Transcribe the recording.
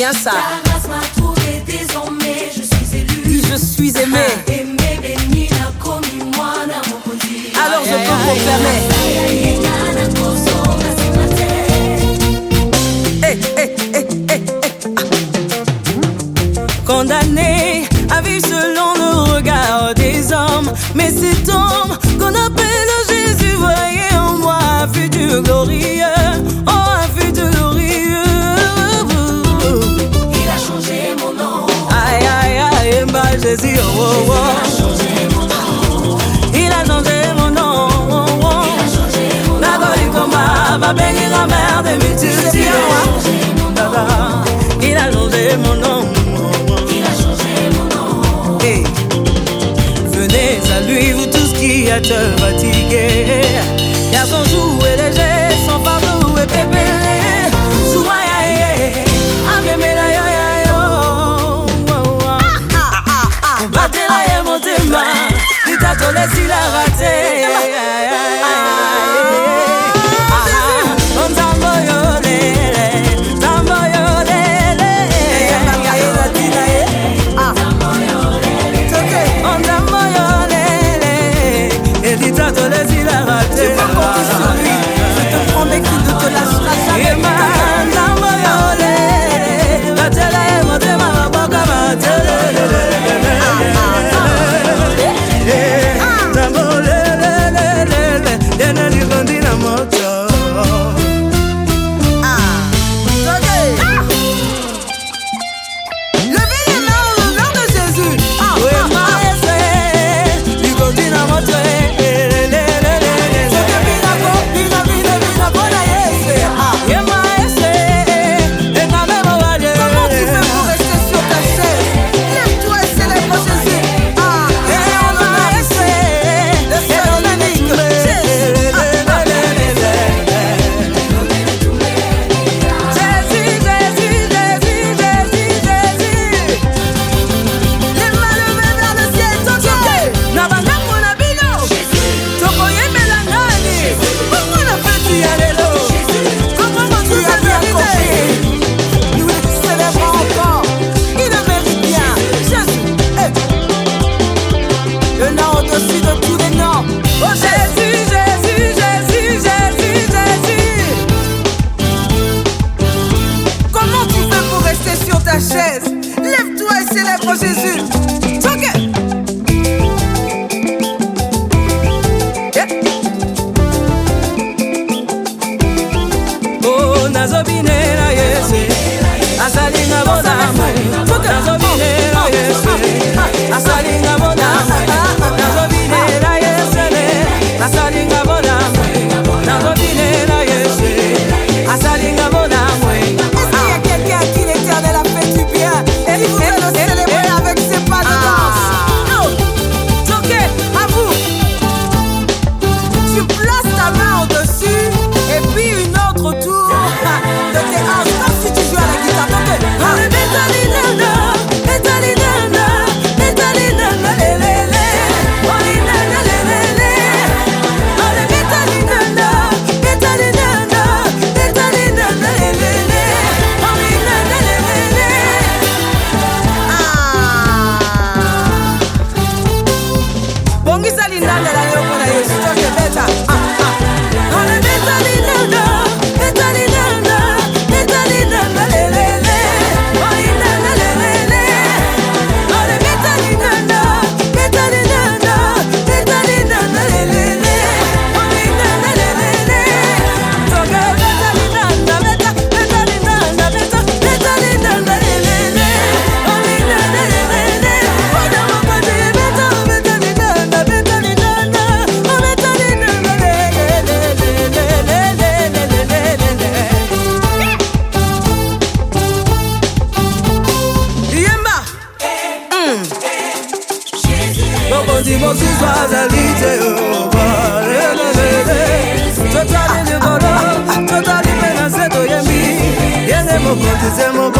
bien ça. La grâce m'a trouvé, désormais je suis élu. Je suis aimé. Aimé, béni, n'a commis moi, n'a mon Dieu. Alors je peux confirmer. Condamné à vivre selon le regard des hommes, mais cet homme qu'on appelle Jésus voyait en moi un futur glorieux, oh un futur glorieux. Il a changé mon nom. Aïe aïe aïe, bah Jésus, oh oh oh. Il a changé mon nom, oh oh. Il a changé mon nom. Nagoli Koma, va bénir la mère de mes dieux. Il a changé mon nom. Venez à lui, vous tous qui êtes fatigués, car son joug est léger, son fardeau est pépé. Souayaye, amemela yo yo yo. Batela ye motema, litatole si la raté. Totally